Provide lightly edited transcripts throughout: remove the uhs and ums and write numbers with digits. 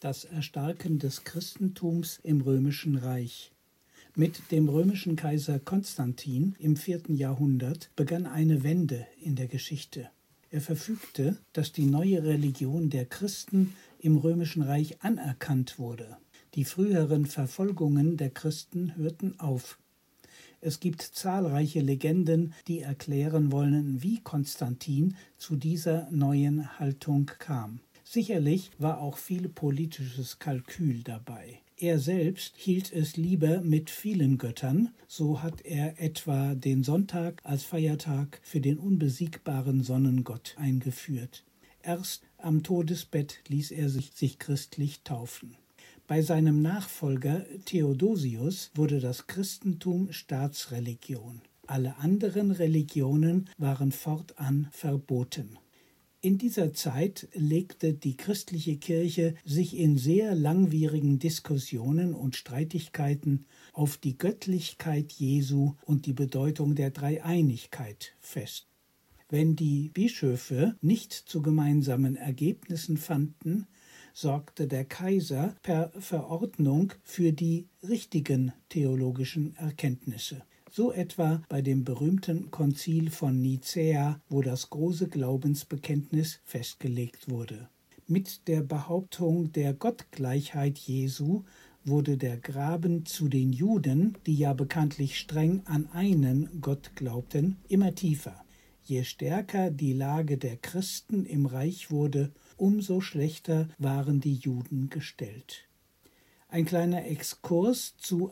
das Erstarken des Christentums im Römischen Reich. Mit dem römischen Kaiser Konstantin im 4. Jahrhundert begann eine Wende in der Geschichte. Er verfügte, dass die neue Religion der Christen im Römischen Reich anerkannt wurde. Die früheren Verfolgungen der Christen hörten auf. Es gibt zahlreiche Legenden, die erklären wollen, wie Konstantin zu dieser neuen Haltung kam. Sicherlich war auch viel politisches Kalkül dabei. Er selbst hielt es lieber mit vielen Göttern, so hat er etwa den Sonntag als Feiertag für den unbesiegbaren Sonnengott eingeführt. Erst am Todesbett ließ er sich christlich taufen. Bei seinem Nachfolger Theodosius wurde das Christentum Staatsreligion. Alle anderen Religionen waren fortan verboten. In dieser Zeit legte die christliche Kirche sich in sehr langwierigen Diskussionen und Streitigkeiten auf die Göttlichkeit Jesu und die Bedeutung der Dreieinigkeit fest. Wenn die Bischöfe nicht zu gemeinsamen Ergebnissen fanden, sorgte der Kaiser per Verordnung für die richtigen theologischen Erkenntnisse. So etwa bei dem berühmten Konzil von Nicäa, wo das große Glaubensbekenntnis festgelegt wurde. Mit der Behauptung der Gottgleichheit Jesu wurde der Graben zu den Juden, die ja bekanntlich streng an einen Gott glaubten, immer tiefer. Je stärker die Lage der Christen im Reich wurde, umso schlechter waren die Juden gestellt. Ein kleiner Exkurs zu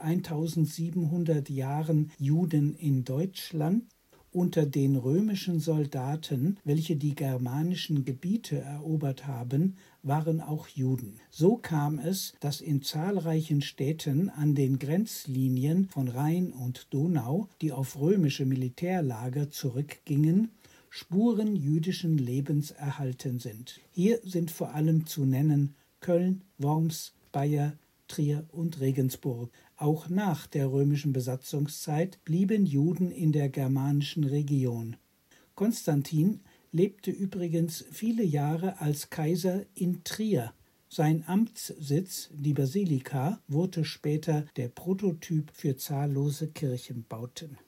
1700 Jahren Juden in Deutschland. Unter den römischen Soldaten, welche die germanischen Gebiete erobert haben, waren auch Juden. So kam es, dass in zahlreichen Städten an den Grenzlinien von Rhein und Donau, die auf römische Militärlager zurückgingen, Spuren jüdischen Lebens erhalten sind. Hier sind vor allem zu nennen Köln, Worms, Bayer, Trier und Regensburg. Auch nach der römischen Besatzungszeit blieben Juden in der germanischen Region. Konstantin lebte übrigens viele Jahre als Kaiser in Trier. Sein Amtssitz, die Basilika, wurde später der Prototyp für zahllose Kirchenbauten.